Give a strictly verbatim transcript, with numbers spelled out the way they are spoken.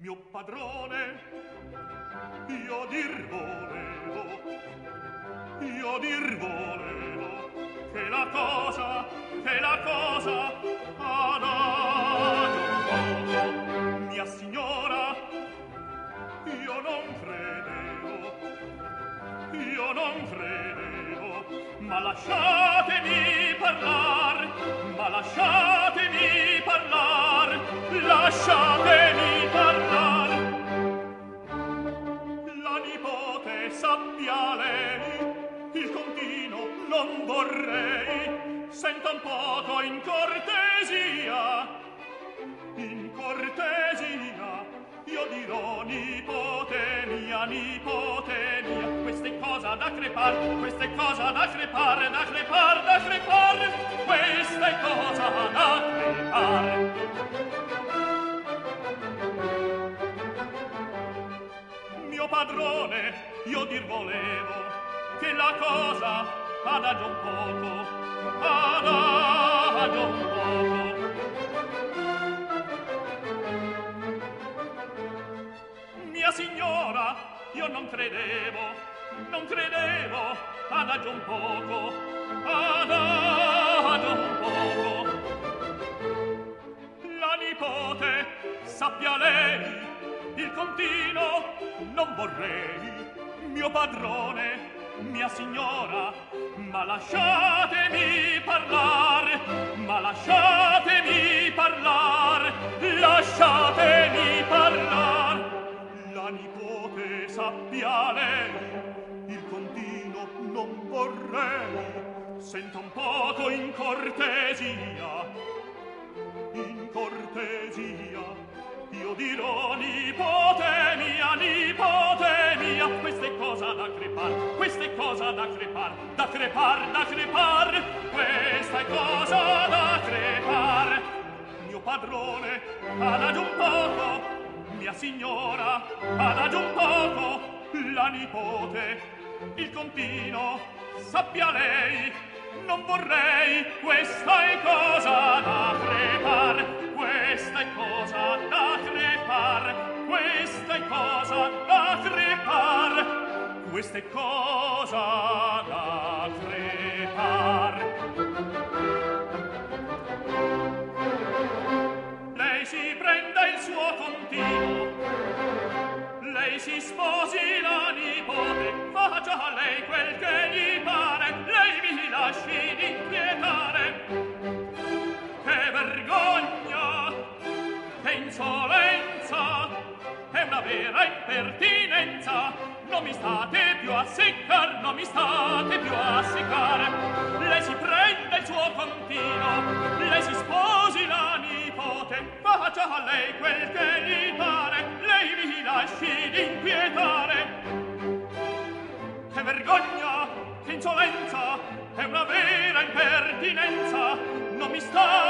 mio padrone, io dir volevo, io dir volevo, che la cosa, che la cosa, adagio un poco, mia signora, io non credevo, io non credevo, ma lasciatemi parlar, ma lasciatemi parlar, lasciatemi parlar. La nipote sappia lei, il contino non vorrei, senta un poco in cortesia, in cortesia, io dirò nipote mia, nipote mia, questa è cosa da crepar, questa è cosa da crepar, da crepar, da crepar, questa è cosa da crepar. Mio padrone, io dir volevo, che la cosa adagio un poco, adagio un poco. Mia signora, io non credevo, non credevo, adagio un poco, adagio un poco. La nipote, sappia lei, il contino non vorrei, mio padrone, mia signora, ma lasciatemi parlar, ma lasciatemi parlar, lasciatemi parlar. La nipote sappia lei, il contino non vorrei, senta un poco in cortesia, in cortesia, io dirò nipote mia, nipote mia, questa è cosa da crepar, questa è cosa da crepar, da crepar, da crepar, questa è cosa da crepar. Mio padrone, adagio un poco, mia signora, adagio un poco, la nipote, il contino, sappia lei, non vorrei, questa è cosa da crepar, questa è cosa da crepar, questa è cosa da crepar, questa è cosa da crepar. Lei si prenda il suo continuo, lei si sposi la nipote, faccia a lei quel che gli pare, lei mi lasci d'inquietare. Che vergogna, che insolenza, è una vera impertinenza, non mi state più a seccar, non mi state più a seccare. Lei si prende il suo contino, lei si sposi la nipote, faccia a lei quel che gli pare, lei mi lasci d'inquietare. Che vergogna, che insolenza, è una vera impertinenza, non mi sta